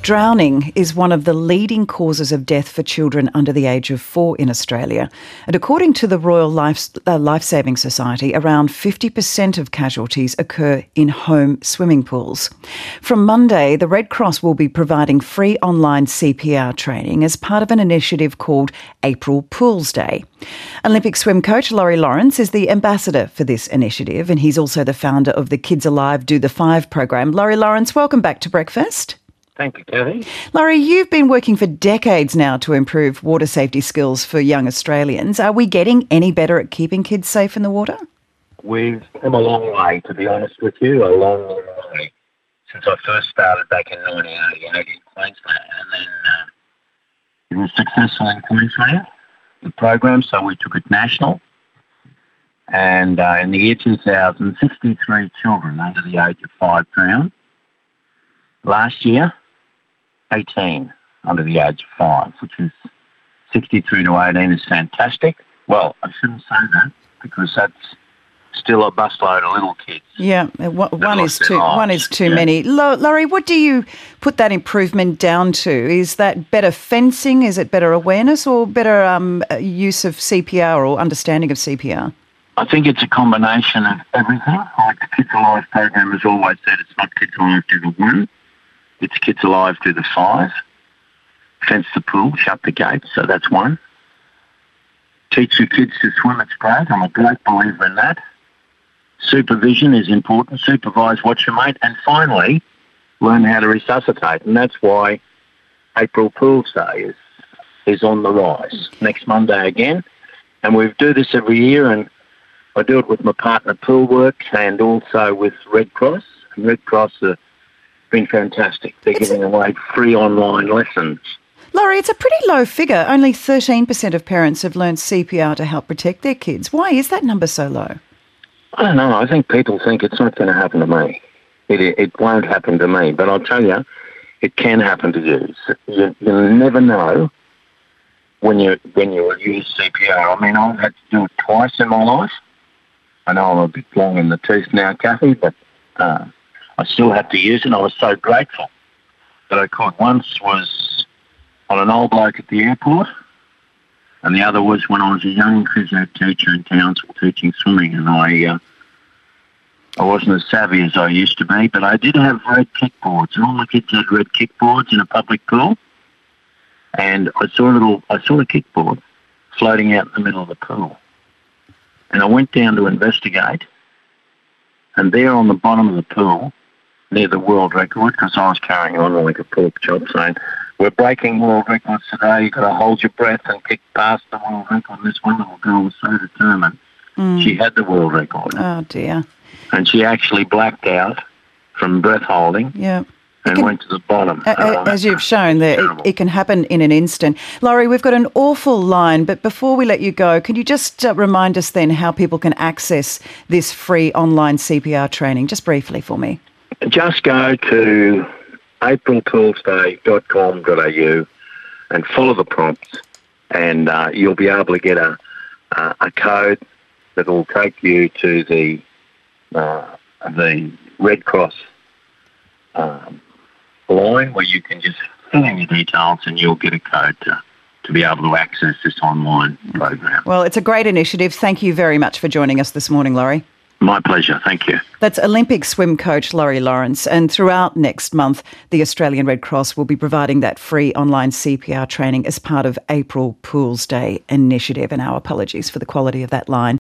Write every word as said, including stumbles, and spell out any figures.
Drowning is one of the leading causes of death for children under the age of four in Australia. And according to the Royal Life, uh, Lifesaving Society, around fifty percent of casualties occur in home swimming pools. From Monday, the Red Cross will be providing free online C P R training as part of an initiative called April Pools Day. Olympic swim coach Laurie Lawrence is the ambassador for this initiative, and he's also the founder of the Kids Alive Do the Five program. Laurie Lawrence, welcome back to Breakfast. Thank you, Kathy. Laurie, you've been working for decades now to improve water safety skills for young Australians. Are we getting any better at keeping kids safe in the water? We've come a long way, to be honest with you, a long, long way. Since I first started back in nineteen eighty-eight in Queensland, and then uh, it was successful in Queensland, the program, so we took it national. And uh, in the year two thousand, sixty-three children under the age of five drowned. Last year, eighteen under the age of five, which is sixty-three to eighteen is fantastic. Well, I shouldn't say that because that's still a busload of little kids. Yeah, one is too one is too many. Laurie, what do you put that improvement down to? Is that better fencing? Is it better awareness or better um, use of C P R or understanding of C P R? I think it's a combination of everything. Like the Kids Alive program has always said, it's not Kids Alive do the one, it's Kids Alive do the five. Fence the pool, shut the gates, so that's one. Teach your kids to swim, it's great. I'm a great believer in that. Supervision is important. Supervise, watch your mate. And finally, learn how to resuscitate. And that's why April Pools Day is, is on the rise. Next Monday again. And we do this every year, and I do it with my partner Poolworks and also with Red Cross. And Red Cross have been fantastic. They're it's giving a- away free online lessons. Laurie, it's a pretty low figure. Only thirteen percent of parents have learned C P R to help protect their kids. Why is that number so low? I don't know. I think people think it's not going to happen to me. It, it won't happen to me. But I'll tell you, it can happen to you. You, you'll never know when you when you use C P R. I mean, I've had to do it twice in my life. I know I'm a bit long in the tooth now, Kathy, but uh, I still have to use it. I was so grateful that I could. Once was on an old bloke at the airport, and the other was when I was a young physio teacher in Townsville teaching swimming, and I uh, I wasn't as savvy as I used to be, but I did have red kickboards, and all the kids had red kickboards in a public pool, and I saw a little, I saw a kickboard floating out in the middle of the pool. And I went down to investigate, and there on the bottom of the pool, near the world record, because I was carrying on like a pork chop saying, we're breaking world records today, you've got to hold your breath and kick past the world record. This one little girl was so determined. Mm. She had the world record. Oh, dear. And she actually blacked out from breath holding. Yeah. And can, went to the bottom. Uh, oh, as you've shown, there, it, it can happen in an instant. Laurie, we've got an awful line, but before we let you go, can you just uh, remind us then how people can access this free online C P R training, just briefly for me? Just go to april pools day dot com dot a u and follow the prompts, and uh, you'll be able to get a, uh, a code that will take you to the, uh, the Red Cross um, line where you can just fill in your details and you'll get a code to, to be able to access this online program. Well, it's a great initiative. Thank you very much for joining us this morning, Laurie. My pleasure. Thank you. That's Olympic swim coach Laurie Lawrence. And throughout next month, the Australian Red Cross will be providing that free online C P R training as part of April Pools Day initiative. And our apologies for the quality of that line.